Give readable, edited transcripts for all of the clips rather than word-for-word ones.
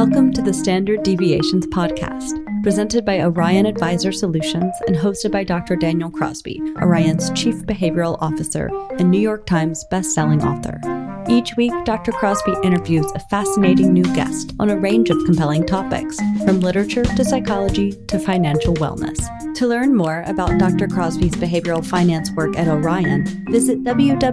Welcome to the Standard Deviations podcast, presented by Orion Advisor Solutions and hosted by Dr. Daniel Crosby, Orion's Chief Behavioral Officer and New York Times best-selling author. Each week, Dr. Crosby interviews a fascinating new guest on a range of compelling topics, from literature to psychology to financial wellness. To learn more about Dr. Crosby's behavioral finance work at Orion, visit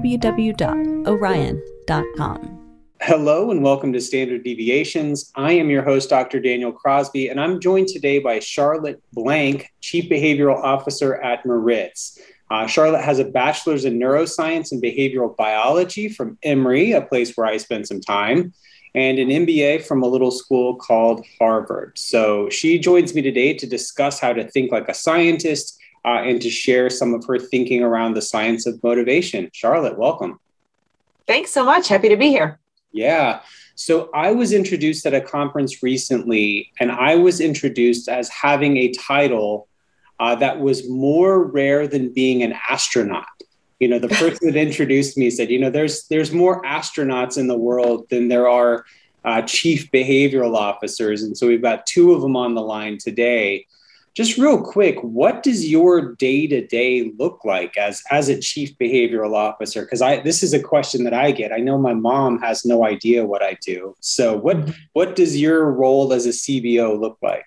www.orion.com. Hello and welcome to Standard Deviations. I am your host, Dr. Daniel Crosby, and I'm joined today by Charlotte Blank, Chief Behavioral Officer at Meritz. Charlotte has a bachelor's in neuroscience and behavioral biology from Emory, a place where I spent some time, and an MBA from a little school called Harvard. So she joins me today to discuss how to think like a scientist and to share some of her thinking around the science of motivation. Charlotte, welcome. Thanks so much. Happy to be here. Yeah. So I was introduced at a conference recently, and I was introduced as having a title that was more rare than being an astronaut. You know, the person that introduced me said, there's more astronauts in the world than there are chief behavioral officers. And so we've got two of them on the line today. Just real quick, what does your day-to-day look like as a chief behavioral officer? Because this is a question that I get. I know my mom has no idea what I do. So what does your role as a CBO look like?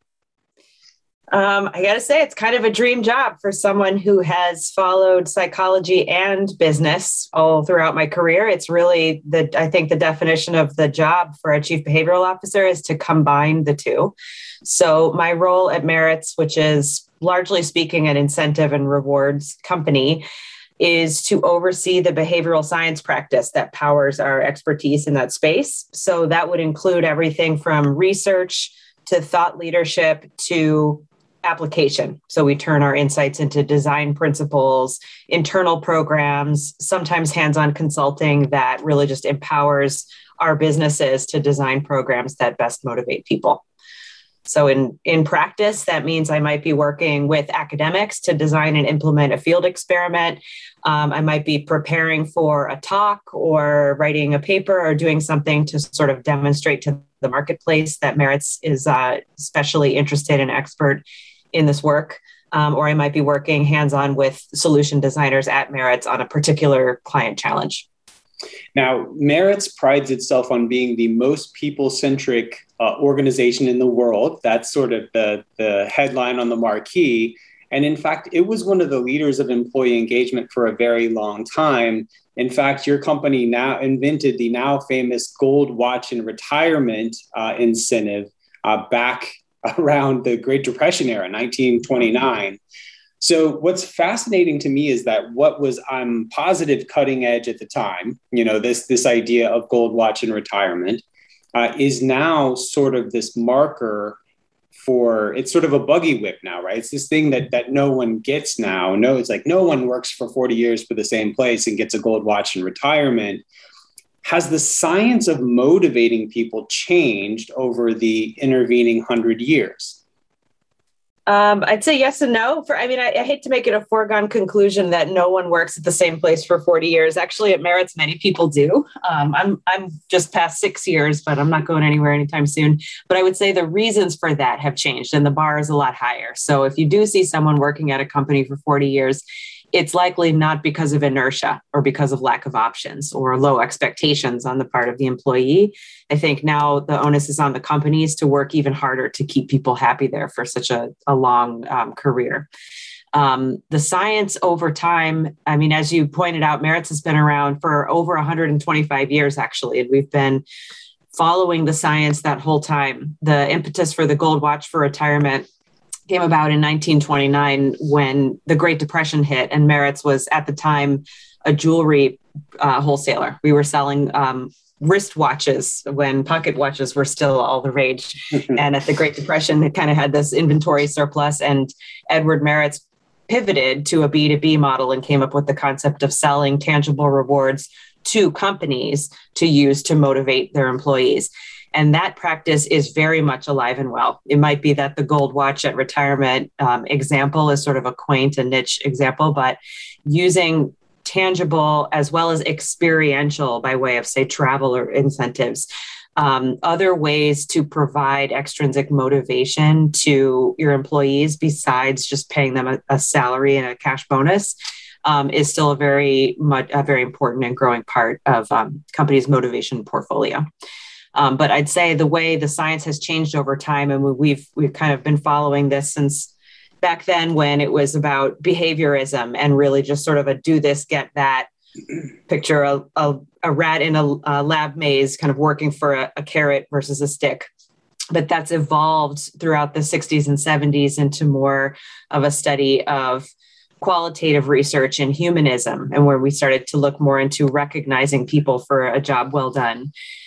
I got to say, it's kind of a dream job for someone who has followed psychology and business all throughout my career. It's really I think the definition of the job for a chief behavioral officer is to combine the two. So my role at Meritz, which is largely speaking an incentive and rewards company, is to oversee the behavioral science practice that powers our expertise in that space. So that would include everything from research to thought leadership to application. So we turn our insights into design principles, internal programs, sometimes hands-on consulting that really just empowers our businesses to design programs that best motivate people. So in practice, that means I might be working with academics to design and implement a field experiment. I might be preparing for a talk or writing a paper or doing something to sort of demonstrate to the marketplace that Meritz is especially interested and expert in this work. Or I might be working hands-on with solution designers at Meritz on a particular client challenge. Now, Meritz prides itself on being the most people-centric organization in the world. That's sort of the headline on the marquee. And in fact, it was one of the leaders of employee engagement for a very long time. In fact, your company now invented the now famous Gold Watch and Retirement incentive back around the Great Depression era, 1929. So what's fascinating to me is that what was positive cutting edge at the time, this idea of Gold Watch and Retirement is now sort of this marker for, it's sort of a buggy whip now, right? It's this thing that no one gets now. No, it's like no one works for 40 years for the same place and gets a Gold Watch and Retirement. Has the science of motivating people changed over the intervening 100 years? I'd say yes and no. I hate to make it a foregone conclusion that no one works at the same place for 40 years. Actually, at Meritz, many people do. I'm just past 6 years, but I'm not going anywhere anytime soon. But I would say the reasons for that have changed and the bar is a lot higher. So if you do see someone working at a company for 40 years, it's likely not because of inertia or because of lack of options or low expectations on the part of the employee. I think now the onus is on the companies to work even harder to keep people happy there for such a long career. The science over time, as you pointed out, Meritz has been around for over 125 years, actually, and we've been following the science that whole time. The impetus for the Gold Watch for Retirement came about in 1929 when the Great Depression hit, and Meritz was at the time a jewelry wholesaler. We were selling wrist watches when pocket watches were still all the rage. And at the Great Depression, it kind of had this inventory surplus, and Edward Meritz pivoted to a B2B model and came up with the concept of selling tangible rewards to companies to use to motivate their employees. And that practice is very much alive and well. It might be that the Gold Watch at Retirement example is sort of a quaint and niche example, but using tangible as well as experiential by way of, say, travel or incentives other ways to provide extrinsic motivation to your employees besides just paying them a salary and a cash bonus is still a very important and growing part of companies' motivation portfolio. But I'd say the way the science has changed over time, and we've kind of been following this since back then when it was about behaviorism and really just sort of a do this, get that. Picture a rat in a lab maze kind of working for a carrot versus a stick. But that's evolved throughout the 60s and 70s into more of a study of qualitative research in humanism, and where we started to look more into recognizing people for a job well done.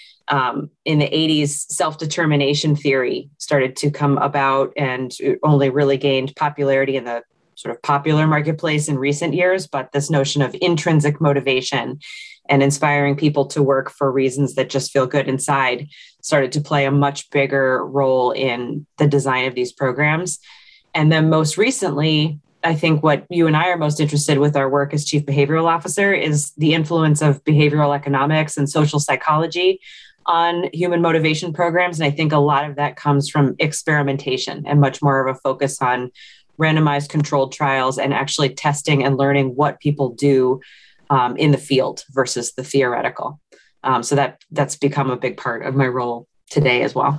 In the 80s, self-determination theory started to come about and it only really gained popularity in the sort of popular marketplace in recent years, but this notion of intrinsic motivation and inspiring people to work for reasons that just feel good inside started to play a much bigger role in the design of these programs. And then most recently, I think what you and I are most interested with our work as Chief Behavioral Officer is the influence of behavioral economics and social psychology on human motivation programs. And I think a lot of that comes from experimentation and much more of a focus on randomized controlled trials and actually testing and learning what people do in the field versus the theoretical. So that's become a big part of my role today as well.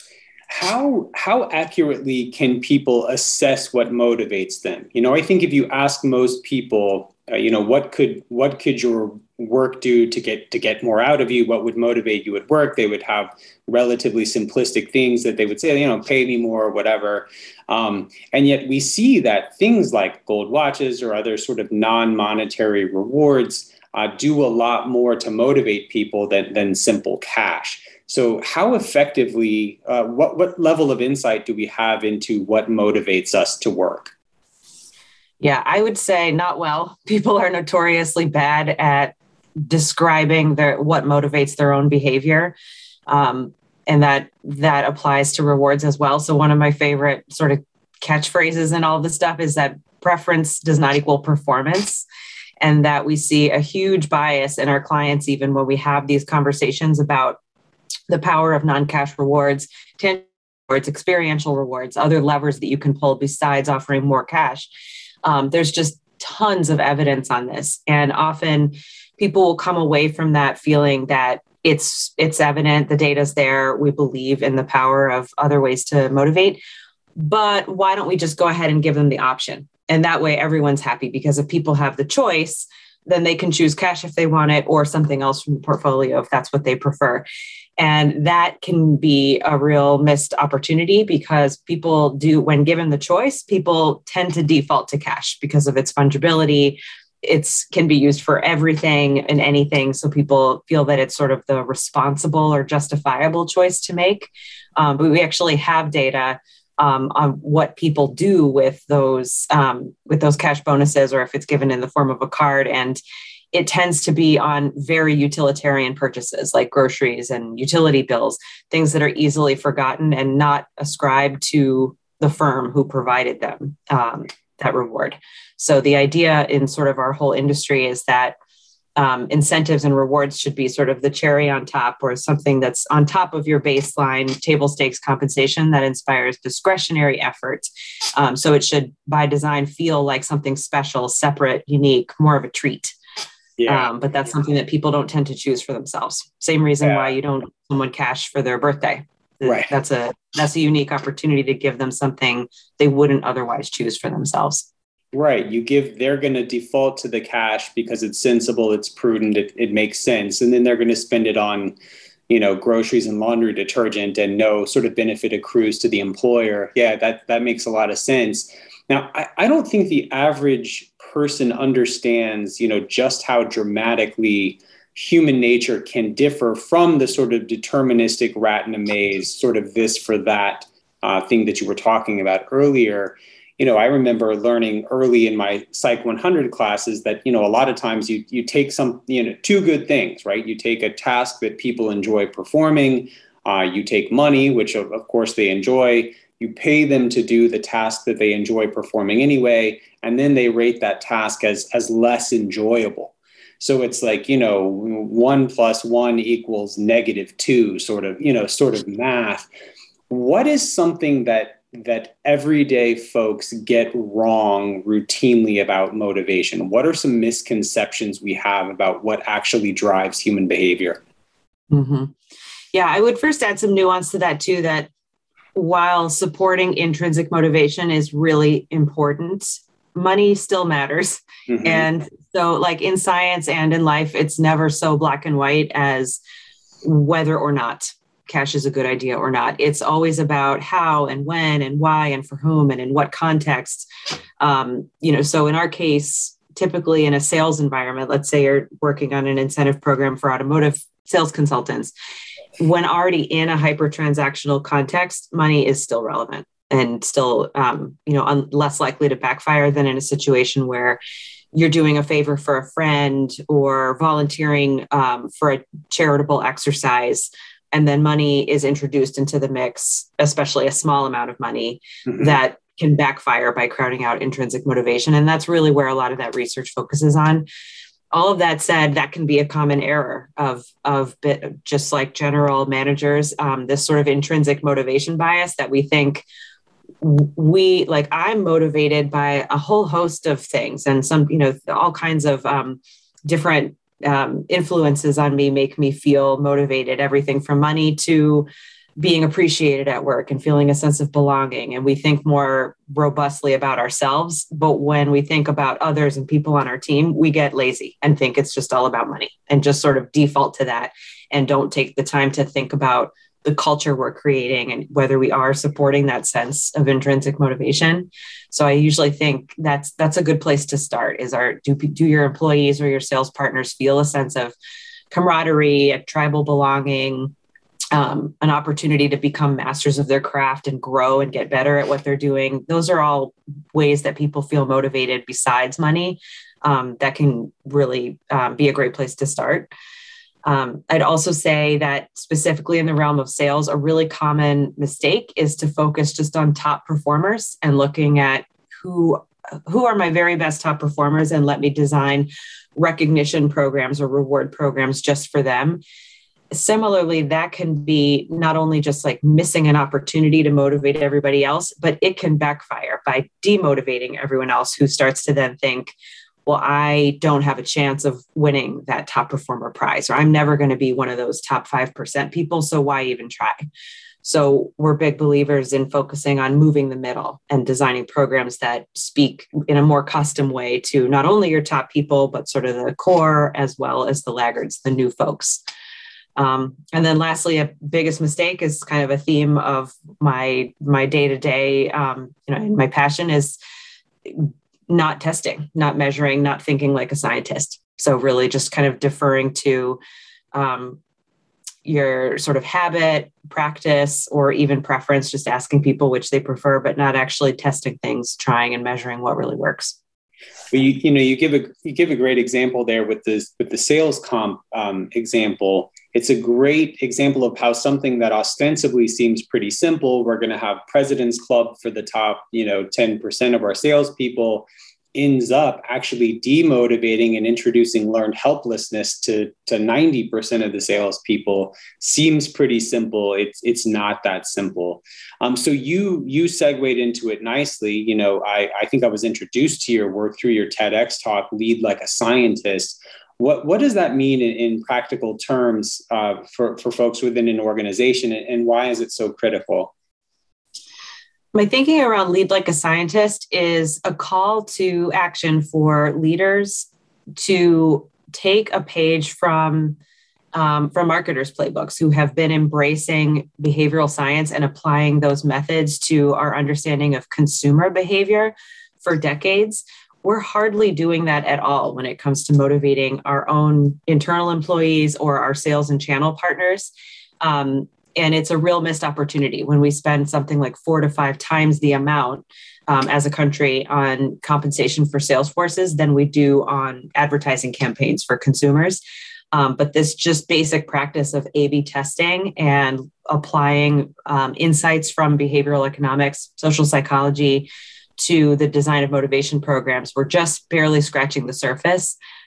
How accurately can people assess what motivates them? I think if you ask most people, what could your work do to get more out of you? What would motivate you at work? They would have relatively simplistic things that they would say, pay me more or whatever. And yet we see that things like gold watches or other sort of non-monetary rewards do a lot more to motivate people than simple cash. So how effectively, what level of insight do we have into what motivates us to work? Yeah, I would say not well. People are notoriously bad at describing what motivates their own behavior. And that applies to rewards as well. So one of my favorite sort of catchphrases in all this stuff is that preference does not equal performance. And that we see a huge bias in our clients, even when we have these conversations about the power of non-cash rewards, tangible rewards, experiential rewards, other levers that you can pull besides offering more cash. There's just tons of evidence on this. And often people will come away from that feeling that it's evident, the data's there, we believe in the power of other ways to motivate, but why don't we just go ahead and give them the option? And that way everyone's happy, because if people have the choice, then they can choose cash if they want it or something else from the portfolio if that's what they prefer. And that can be a real missed opportunity, because people do, when given the choice, people tend to default to cash because of its fungibility. It can be used for everything and anything. So people feel that it's sort of the responsible or justifiable choice to make. But we actually have data on what people do with those cash bonuses, or if it's given in the form of a card. And it tends to be on very utilitarian purchases like groceries and utility bills, things that are easily forgotten and not ascribed to the firm who provided them that reward. So the idea in sort of our whole industry is that incentives and rewards should be sort of the cherry on top, or something that's on top of your baseline table stakes compensation that inspires discretionary effort. So it should, by design, feel like something special, separate, unique, more of a treat. Yeah. But that's something that people don't tend to choose for themselves. Same reason why you don't give someone cash for their birthday. Right. That's a unique opportunity to give them something they wouldn't otherwise choose for themselves. Right. They're going to default to the cash because it's sensible, it's prudent, it makes sense. And then they're going to spend it on, groceries and laundry detergent, and no sort of benefit accrues to the employer. Yeah, that makes a lot of sense. Now, I don't think the average person understands, just how dramatically human nature can differ from the sort of deterministic rat in a maze, sort of this for that thing that you were talking about earlier. I remember learning early in my Psych 100 classes that, a lot of times you take some, two good things, right? You take a task that people enjoy performing, you take money, which of course they enjoy, you pay them to do the task that they enjoy performing anyway, and then they rate that task as less enjoyable. So it's like, 1 + 1 = -2 sort of math. What is something that everyday folks get wrong routinely about motivation? What are some misconceptions we have about what actually drives human behavior? Mm-hmm. Yeah, I would first add some nuance to that too, that while supporting intrinsic motivation is really important, money still matters. Mm-hmm. And so like in science and in life, it's never so black and white as whether or not cash is a good idea or not. It's always about how and when and why and for whom and in what context. So in our case, typically in a sales environment, let's say you're working on an incentive program for automotive sales consultants, when already in a hyper-transactional context, money is still relevant and still, less likely to backfire than in a situation where you're doing a favor for a friend or volunteering for a charitable exercise, and then money is introduced into the mix, especially a small amount of money, mm-hmm. that can backfire by crowding out intrinsic motivation. And that's really where a lot of that research focuses on. All of that said, that can be a common error of just like general managers, this sort of intrinsic motivation bias that we think I'm motivated by a whole host of things, and some, all kinds of different influences on me make me feel motivated, everything from money to being appreciated at work and feeling a sense of belonging. And we think more robustly about ourselves. But when we think about others and people on our team, we get lazy and think it's just all about money and just sort of default to that and don't take the time to think about the culture we're creating and whether we are supporting that sense of intrinsic motivation. So I usually think that's a good place to start is do your employees or your sales partners feel a sense of camaraderie, a tribal belonging, an opportunity to become masters of their craft and grow and get better at what they're doing. Those are all ways that people feel motivated besides money. That can really be a great place to start. I'd also say that specifically in the realm of sales, a really common mistake is to focus just on top performers and looking at who are my very best top performers and let me design recognition programs or reward programs just for them. Similarly, that can be not only just like missing an opportunity to motivate everybody else, but it can backfire by demotivating everyone else who starts to then think, well, I don't have a chance of winning that top performer prize, or I'm never going to be one of those top 5% people. So why even try? So we're big believers in focusing on moving the middle and designing programs that speak in a more custom way to not only your top people, but sort of the core as well as the laggards, the new folks. And then lastly, a biggest mistake is kind of a theme of my day-to-day, and my passion is not testing, not measuring, not thinking like a scientist. So really just kind of deferring to your sort of habit, practice, or even preference, just asking people which they prefer, but not actually testing things, trying and measuring what really works. But you give a great example there with the sales comp example. It's a great example of how something that ostensibly seems pretty simple, we're going to have President's Club for the top 10% of our salespeople, ends up actually demotivating and introducing learned helplessness to 90% of the salespeople. Seems pretty simple. It's not that simple. So you segued into it nicely. I think I was introduced to your work through your TEDx talk, Lead Like a Scientist. What does that mean in practical terms for folks within an organization, and why is it so critical? My thinking around Lead Like a Scientist is a call to action for leaders to take a page from marketers' playbooks who have been embracing behavioral science and applying those methods to our understanding of consumer behavior for decades. We're hardly doing that at all when it comes to motivating our own internal employees or our sales and channel partners. And it's a real missed opportunity when we spend something like 4 to 5 times the amount as a country on compensation for sales forces than we do on advertising campaigns for consumers. But this just basic practice of A/B testing and applying insights from behavioral economics, social psychology to the design of motivation programs, we're just barely scratching the surface.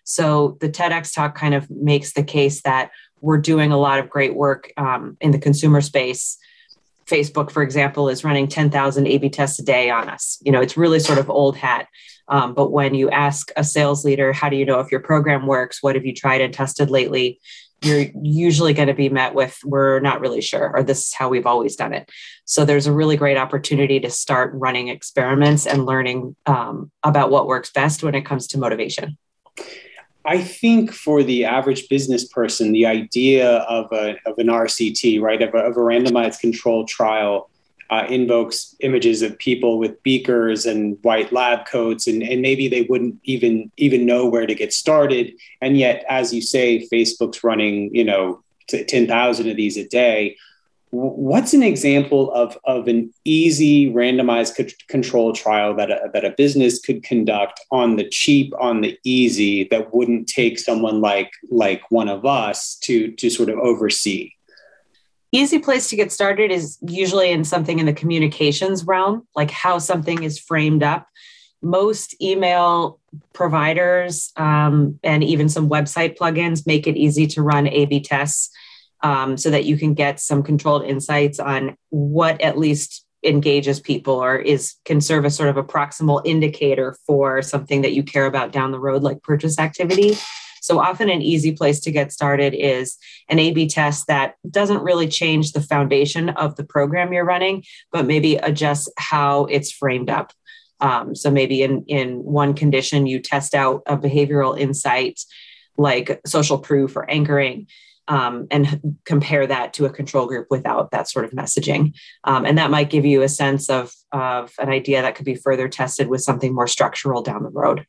So the TEDx talk kind of makes the case that we're doing a lot of great work in the consumer space. Facebook, for example, is running 10,000 A/B tests a day on us. It's really sort of old hat. But when you ask a sales leader, how do you know if your program works? What have you tried and tested lately? You're usually going to be met with, we're not really sure, or this is how we've always done it. So there's a really great opportunity to start running experiments and learning about what works best when it comes to motivation. I think for the average business person, the idea of an RCT, right, of a randomized controlled trial invokes images of people with beakers and white lab coats, and maybe they wouldn't even know where to get started. And yet, as you say, Facebook's running, 10,000 of these a day. What's an example of an easy randomized control trial that a business could conduct on the cheap, on the easy, that wouldn't take someone like one of us to sort of oversee? Easy place to get started is usually in something in the communications realm, like how something is framed up. Most email providers and even some website plugins make it easy to run A/B tests so that you can get some controlled insights on what at least engages people or can serve as sort of a proximal indicator for something that you care about down the road, like purchase activity. So often an easy place to get started is an A/B test that doesn't really change the foundation of the program you're running, but maybe adjusts how it's framed up. So maybe in one condition, you test out a behavioral insight like social proof or anchoring, and compare that to a control group without that sort of messaging. And that might give you a sense of an idea that could be further tested with something more structural down the road.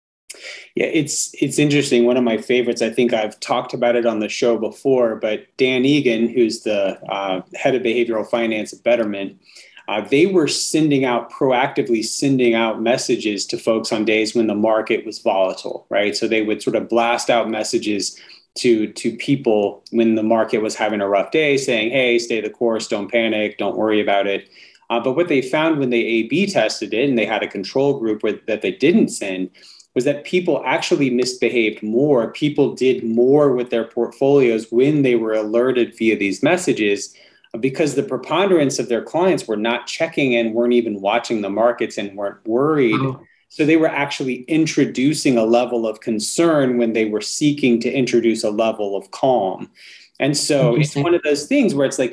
Yeah, it's interesting. One of my favorites, I think I've talked about it on the show before, but Dan Egan, who's the head of behavioral finance at Betterment, they were proactively sending out messages to folks on days when the market was volatile, right? So they would sort of blast out messages to people when the market was having a rough day, saying, hey, stay the course, don't panic, don't worry about it. But what they found when they A/B tested it and they had a control group that they didn't send was that people actually misbehaved more. People did more with their portfolios when they were alerted via these messages, because the preponderance of their clients were not checking and weren't even watching the markets and weren't worried. Oh. So they were actually introducing a level of concern when they were seeking to introduce a level of calm. And so it's one of those things where it's like,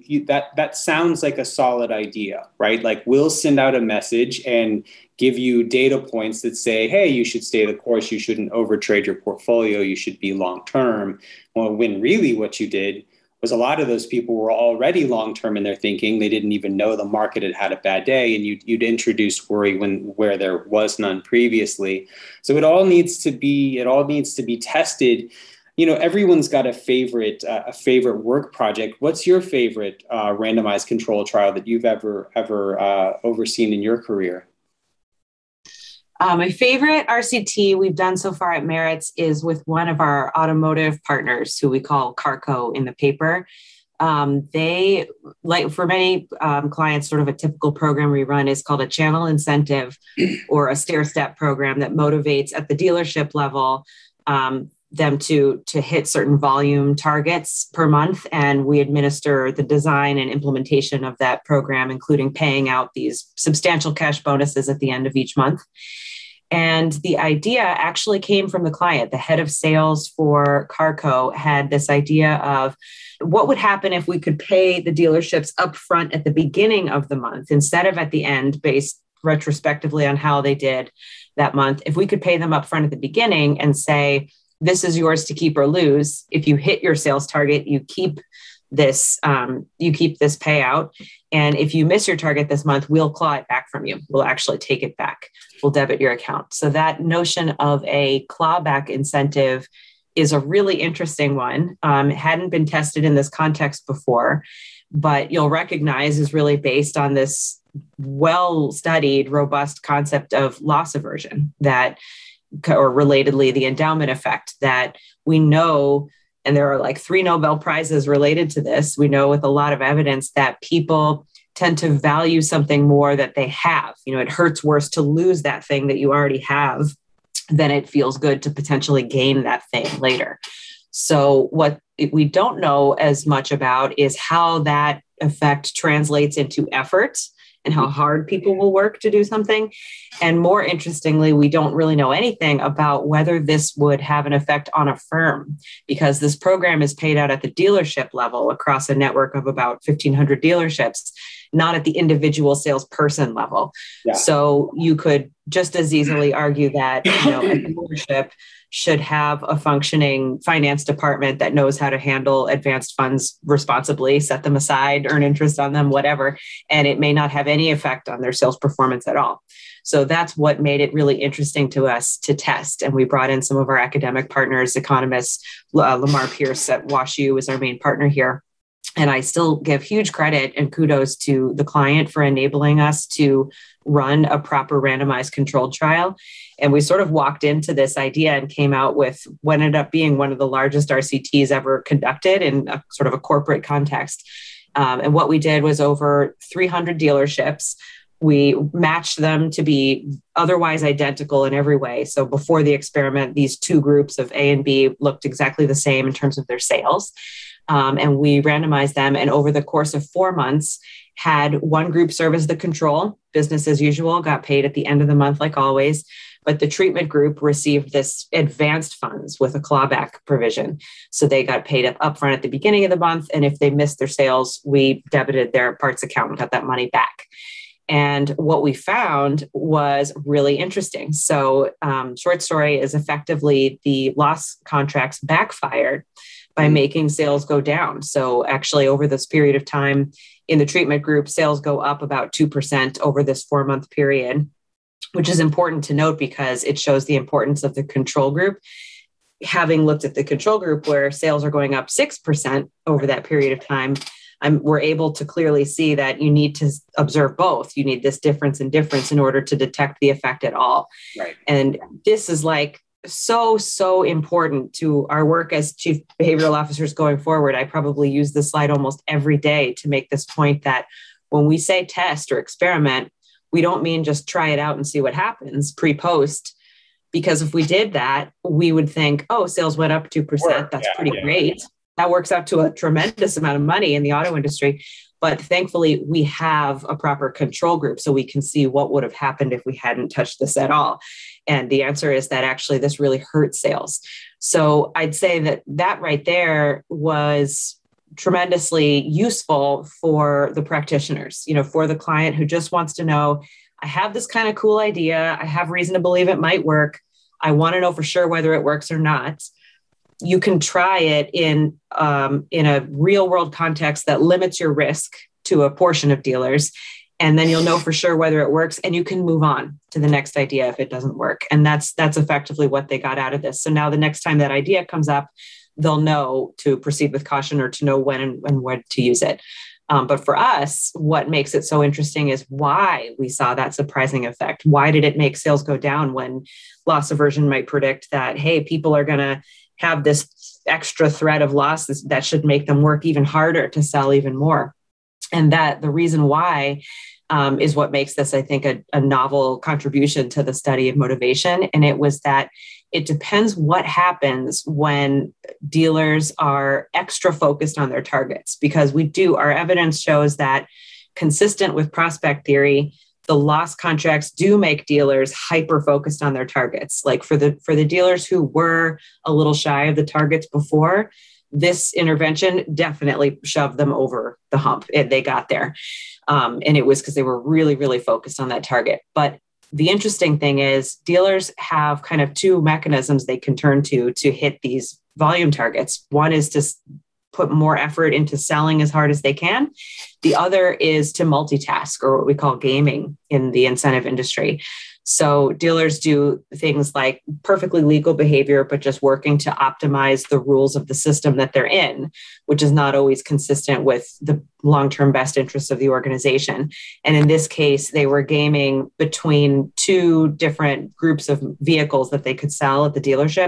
that sounds like a solid idea, right? Like we'll send out a message and give you data points that say, hey, you should stay the course. You shouldn't overtrade your portfolio. You should be long-term. Well, when really what you did was a lot of those people were already long-term in their thinking. They didn't even know the market had a bad day, and you'd introduce worry where there was none previously. So it all needs to be tested. Everyone's got a favorite work project. What's your favorite randomized control trial that you've ever overseen in your career? My favorite RCT we've done so far at Merits is with one of our automotive partners, who we call Carco in the paper. They, like for many clients, sort of a typical program we run is called a channel incentive or a stair-step program that motivates at the dealership level them to hit certain volume targets per month. And we administer the design and implementation of that program, including paying out these substantial cash bonuses at the end of each month. And the idea actually came from the client. The head of sales for Carco had this idea of what would happen if we could pay the dealerships upfront at the beginning of the month instead of at the end, based retrospectively on how they did that month. If we could pay them upfront at the beginning and say, this is yours to keep or lose. If you hit your sales target, you keep this payout. And if you miss your target this month, we'll claw it back from you. We'll actually take it back. We'll debit your account. So that notion of a clawback incentive is a really interesting one. It hadn't been tested in this context before, but you'll recognize is really based on this well-studied, robust concept of loss aversion or relatedly, the endowment effect that we know. And there are like 3 Nobel Prizes related to this. We know with a lot of evidence that people tend to value something more that they have. It hurts worse to lose that thing that you already have then it feels good to potentially gain that thing later. So what we don't know as much about is how that effect translates into effort and how hard people will work to do something. And more interestingly, we don't really know anything about whether this would have an effect on a firm, because this program is paid out at the dealership level across a network of about 1,500 dealerships, not at the individual salesperson level. Yeah. So you could just as easily argue that, a dealership should have a functioning finance department that knows how to handle advanced funds responsibly, set them aside, earn interest on them, whatever, and it may not have any effect on their sales performance at all. So that's what made it really interesting to us to test. And we brought in some of our academic partners, economists. Lamar Pierce at WashU is our main partner here. And I still give huge credit and kudos to the client for enabling us to run a proper randomized controlled trial. And we sort of walked into this idea and came out with what ended up being one of the largest RCTs ever conducted in a sort of a corporate context. And what we did was over 300 dealerships. We matched them to be otherwise identical in every way. So before the experiment, these two groups of A and B looked exactly the same in terms of their sales. And we randomized them. And over the course of 4 months, had one group serve as the control, business as usual, got paid at the end of the month, like always. But the treatment group received this advanced funds with a clawback provision. So they got paid up front at the beginning of the month. And if they missed their sales, we debited their parts account and got that money back. And what we found was really interesting. So short story is effectively the loss contracts backfired by making sales go down. So actually over this period of time in the treatment group, sales go up about 2% over this 4-month period, which is important to note because it shows the importance of the control group. Having looked at the control group where sales are going up 6% over that period of time, we're able to clearly see that you need to observe both. You need this difference in order to detect the effect at all. Right. And this is like so important to our work as chief behavioral officers going forward. I probably use this slide almost every day to make this point that when we say test or experiment, we don't mean just try it out and see what happens pre-post. Because if we did that, we would think, oh, sales went up 2%. That's pretty great. That works out to a tremendous amount of money in the auto industry. But thankfully, we have a proper control group so we can see what would have happened if we hadn't touched this at all. And the answer is that actually this really hurt sales. So I'd say that right there was tremendously useful for the practitioners, for the client who just wants to know, I have this kind of cool idea. I have reason to believe it might work. I want to know for sure whether it works or not. You can try it in a real world context that limits your risk to a portion of dealers. And then you'll know for sure whether it works and you can move on to the next idea if it doesn't work. And that's effectively what they got out of this. So now the next time that idea comes up, they'll know to proceed with caution or to know when and when to use it. But for us, what makes it so interesting is why we saw that surprising effect. Why did it make sales go down when loss aversion might predict that, hey, people are going to have this extra threat of losses that should make them work even harder to sell even more. And that the reason why is what makes this, I think, a novel contribution to the study of motivation. And it was that it depends what happens when dealers are extra focused on their targets, because our evidence shows that consistent with prospect theory, the loss contracts do make dealers hyper focused on their targets. Like for the dealers who were a little shy of the targets before, this intervention definitely shoved them over the hump. They got there. And it was because they were really, really focused on that target. But the interesting thing is dealers have kind of two mechanisms they can turn to hit these volume targets. One is to put more effort into selling as hard as they can. The other is to multitask, or what we call gaming in the incentive industry. So dealers do things like perfectly legal behavior, but just working to optimize the rules of the system that they're in, which is not always consistent with the long-term best interests of the organization. And in this case, they were gaming between two different groups of vehicles that they could sell at the dealership.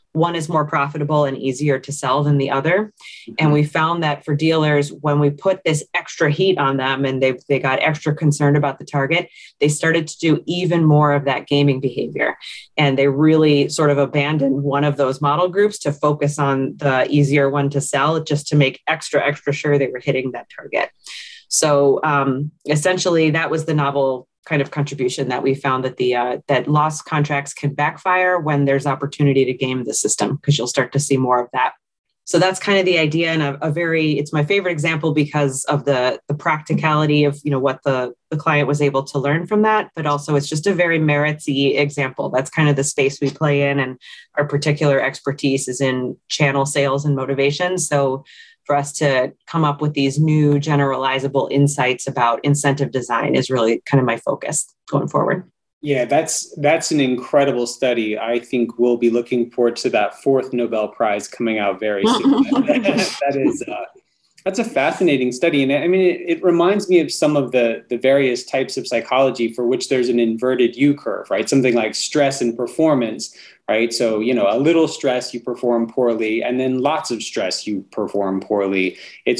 one is more profitable and easier to sell than the other. And we found that for dealers, when we put this extra heat on them and they got extra concerned about the target, they started to do even more of that gaming behavior. And they really sort of abandoned one of those model groups to focus on the easier one to sell, just to make extra sure they were hitting that target. So essentially, that was the novel kind of contribution that we found, that that lost contracts can backfire when there's opportunity to game the system, because you'll start to see more of that. So that's kind of the idea, and it's my favorite example because of the practicality of, what the client was able to learn from that, but also it's just a very meritsy example. That's kind of the space we play in, and our particular expertise is in channel sales and motivation. So for us to come up with these new generalizable insights about incentive design is really kind of my focus going forward. Yeah, that's an incredible study. I think we'll be looking forward to that 4th Nobel Prize coming out very soon. That's a fascinating study. And I mean, it reminds me of some of the various types of psychology for which there's an inverted U curve, right? Something like stress and performance, right? So, a little stress, you perform poorly, and then lots of stress, you perform poorly.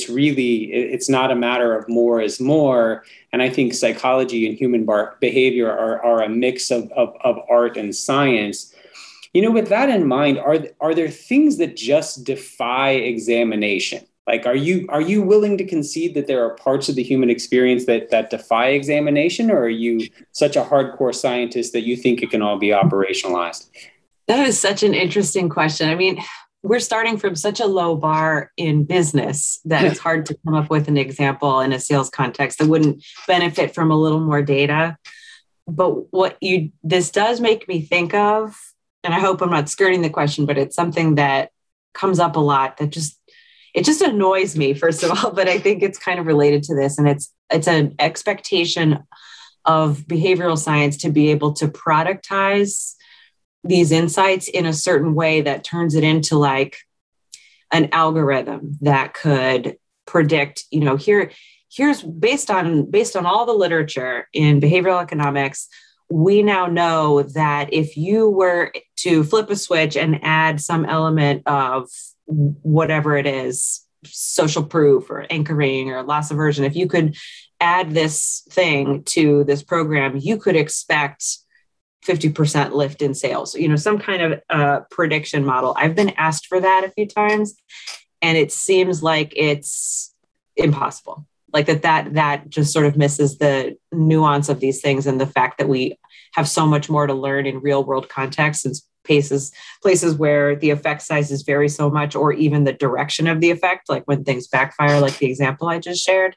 It's not a matter of more is more. And I think psychology and human behavior are a mix of art and science. With that in mind, are there things that just defy examination? Like, are you willing to concede that there are parts of the human experience that defy examination, or are you such a hardcore scientist that you think it can all be operationalized? That is such an interesting question. I mean, we're starting from such a low bar in business that it's hard to come up with an example in a sales context that wouldn't benefit from a little more data. But this does make me think of, and I hope I'm not skirting the question, but it's something that comes up a lot that it just annoys me, first of all, but I think it's kind of related to this. And it's an expectation of behavioral science to be able to productize these insights in a certain way that turns it into like an algorithm that could predict, here's based on all the literature in behavioral economics, we now know that if you were to flip a switch and add some element of whatever it is, social proof or anchoring or loss aversion, if you could add this thing to this program, you could expect 50% lift in sales. Some kind of prediction model. I've been asked for that a few times, and it seems like it's impossible. Like that just sort of misses the nuance of these things, and the fact that we have so much more to learn in real world contexts and places where the effect sizes vary so much, or even the direction of the effect, like when things backfire, like the example I just shared.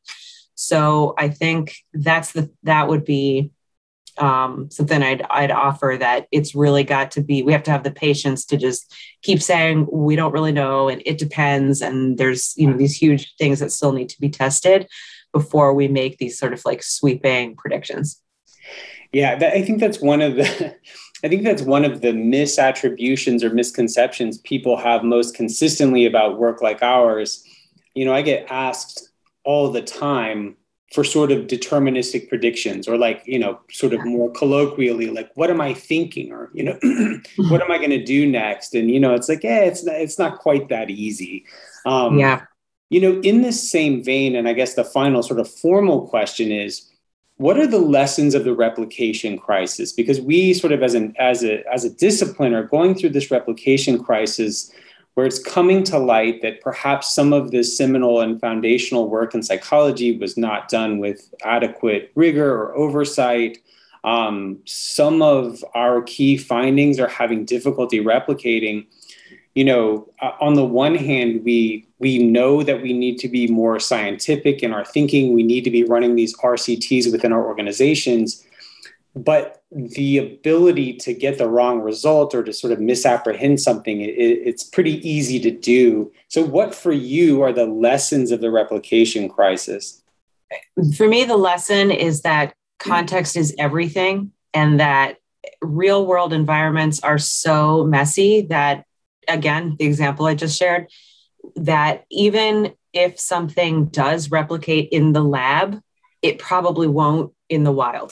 So I think that would be something I'd offer, that it's really got to be, we have to have the patience to just keep saying, we don't really know, and it depends. And there's, these huge things that still need to be tested before we make these sort of like sweeping predictions. Yeah, I think that's one of the misattributions or misconceptions people have most consistently about work like ours. I get asked all the time for sort of deterministic predictions, or like, sort of more colloquially, like, what am I thinking? Or, what am I going to do next? And, it's like, it's not quite that easy. In this same vein, and I guess the final sort of formal question is, what are the lessons of the replication crisis? Because we sort of as a discipline are going through this replication crisis, where it's coming to light that perhaps some of this seminal and foundational work in psychology was not done with adequate rigor or oversight. Some of our key findings are having difficulty replicating. On the one hand, we know that we need to be more scientific in our thinking. We need to be running these RCTs within our organizations. But the ability to get the wrong result or to sort of misapprehend something, it's pretty easy to do. So what for you are the lessons of the replication crisis? For me, the lesson is that context is everything, and that real world environments are so messy that, again, the example I just shared, that even if something does replicate in the lab, it probably won't in the wild.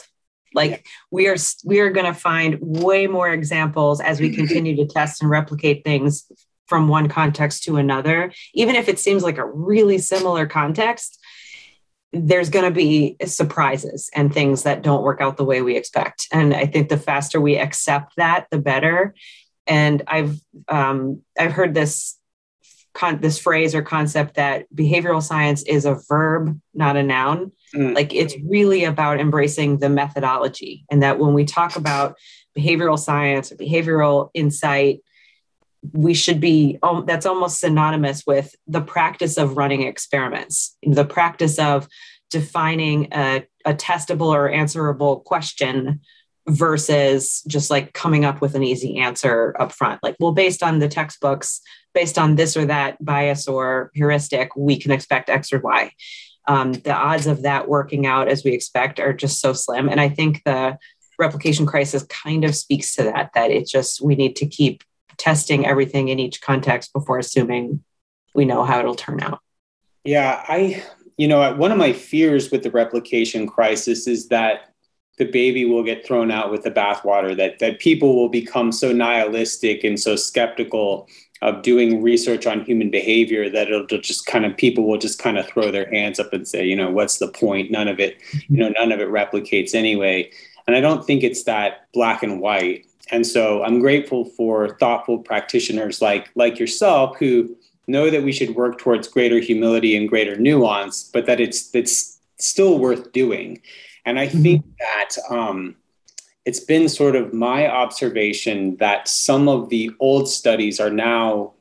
Like we are going to find way more examples as we continue to test and replicate things from one context to another. Even if it seems like a really similar context, there's going to be surprises and things that don't work out the way we expect. And I think the faster we accept that, the better. And I've heard this phrase or concept that behavioral science is a verb, not a noun. Like it's really about embracing the methodology, and that when we talk about behavioral science or behavioral insight, we should be, that's almost synonymous with the practice of running experiments, the practice of defining a testable or answerable question versus just like coming up with an easy answer up front. Like, well, based on the textbooks, based on this or that bias or heuristic, we can expect X or Y. The odds of that working out as we expect are just so slim. And I think the replication crisis kind of speaks to that it's just, we need to keep testing everything in each context before assuming we know how it'll turn out. Yeah, one of my fears with the replication crisis is that the baby will get thrown out with the bathwater, that people will become so nihilistic and so skeptical of doing research on human behavior that people will just kind of throw their hands up and say, what's the point? None of it replicates anyway. And I don't think it's that black and white. And so I'm grateful for thoughtful practitioners like yourself who know that we should work towards greater humility and greater nuance, but that it's still worth doing. And I think that it's been sort of my observation that some of the old studies are now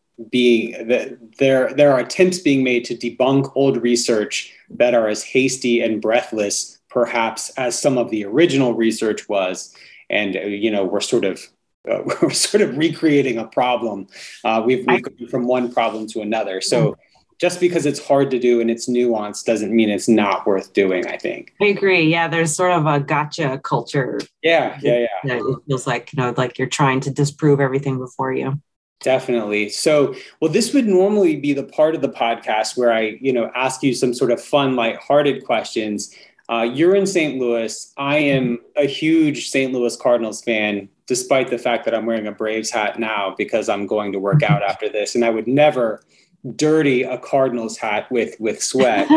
there are attempts being made to debunk old research that are as hasty and breathless, perhaps, as some of the original research was. And, we're sort of recreating a problem. We've gone from one problem to another. So just because it's hard to do and it's nuanced doesn't mean it's not worth doing, I think. I agree. Yeah, there's sort of a gotcha culture. Yeah. It feels like, like you're trying to disprove everything before you. Definitely. So, well, this would normally be the part of the podcast where I, ask you some sort of fun, lighthearted questions. You're in St. Louis. I am a huge St. Louis Cardinals fan, despite the fact that I'm wearing a Braves hat now because I'm going to work out after this. And I would never dirty a Cardinals hat with sweat.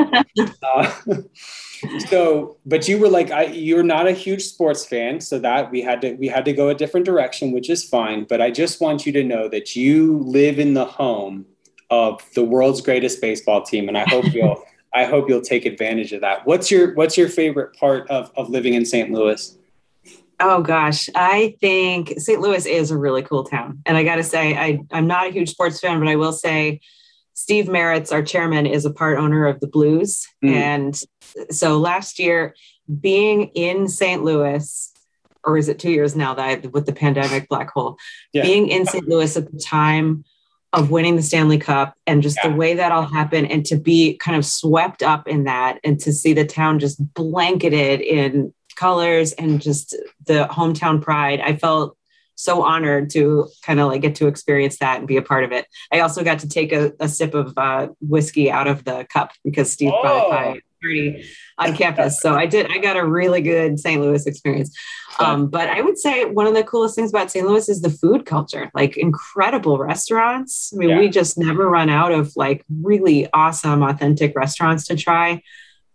But you were like, you're not a huge sports fan, so that we had to go a different direction, which is fine. But I just want you to know that you live in the home of the world's greatest baseball team, and I hope you'll take advantage of that. What's your favorite part of living in St. Louis? Oh gosh, I think St. Louis is a really cool town, and I got to say, I'm not a huge sports fan, but I will say, Steve Maritz, our chairman, is a part owner of the Blues. And so last year, being in St. Louis, or is it 2 years now with the pandemic black hole, being in St. Louis at the time of winning the Stanley Cup and just the way that all happened, and to be kind of swept up in that, and to see the town just blanketed in colors and just the hometown pride, I felt so honored to kind of get to experience that and be a part of it. I also got to take a sip of whiskey out of the cup because Steve brought it by party on campus. So I got a really good St. Louis experience. But I would say one of the coolest things about St. Louis is the food culture, incredible restaurants. I mean, we just never run out of really awesome, authentic restaurants to try.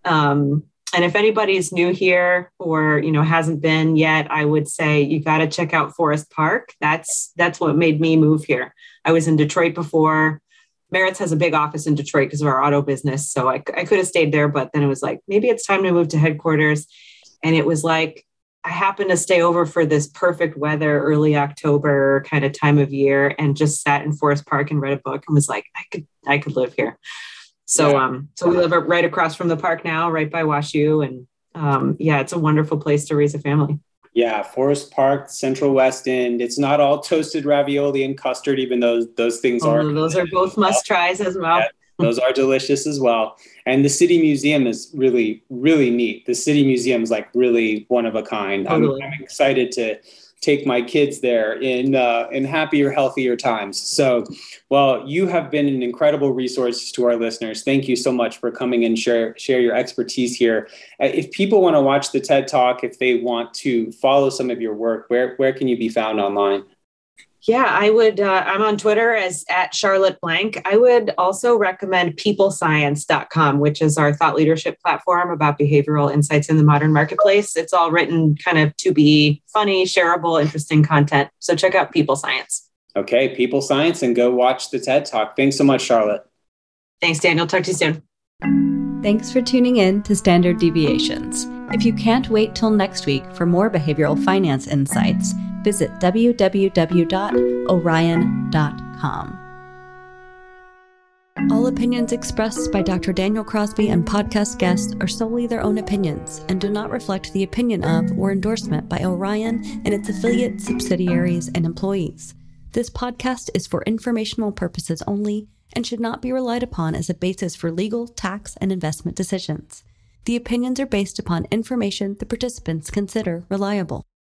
And if anybody's new here or, hasn't been yet, I would say you got to check out Forest Park. That's what made me move here. I was in Detroit before. Maritz has a big office in Detroit because of our auto business. So I could have stayed there, but then it was maybe it's time to move to headquarters. And it was I happened to stay over for this perfect weather, early October kind of time of year, and just sat in Forest Park and read a book and was I could live here. So, so we live right across from the park now, right by WashU. And it's a wonderful place to raise a family. Yeah. Forest Park, Central West End. It's not all toasted ravioli and custard, even though those things those are both must tries as well. Yeah, those are delicious as well. And the City Museum is really, really neat. The City Museum is really one of a kind. Totally. I'm excited take my kids there in happier, healthier times. So, well, you have been an incredible resource to our listeners. Thank you so much for coming and share your expertise here. If people want to watch the TED Talk, if they want to follow some of your work, where can you be found online? Yeah, I would. I'm on Twitter as @Charlotte Blank. I would also recommend peoplescience.com, which is our thought leadership platform about behavioral insights in the modern marketplace. It's all written kind of to be funny, shareable, interesting content. So check out People Science. Okay, People Science, and go watch the TED Talk. Thanks so much, Charlotte. Thanks, Daniel. Talk to you soon. Thanks for tuning in to Standard Deviations. If you can't wait till next week for more behavioral finance insights, visit www.orion.com. All opinions expressed by Dr. Daniel Crosby and podcast guests are solely their own opinions and do not reflect the opinion of or endorsement by Orion and its affiliates, subsidiaries, and employees. This podcast is for informational purposes only and should not be relied upon as a basis for legal, tax, and investment decisions. The opinions are based upon information the participants consider reliable.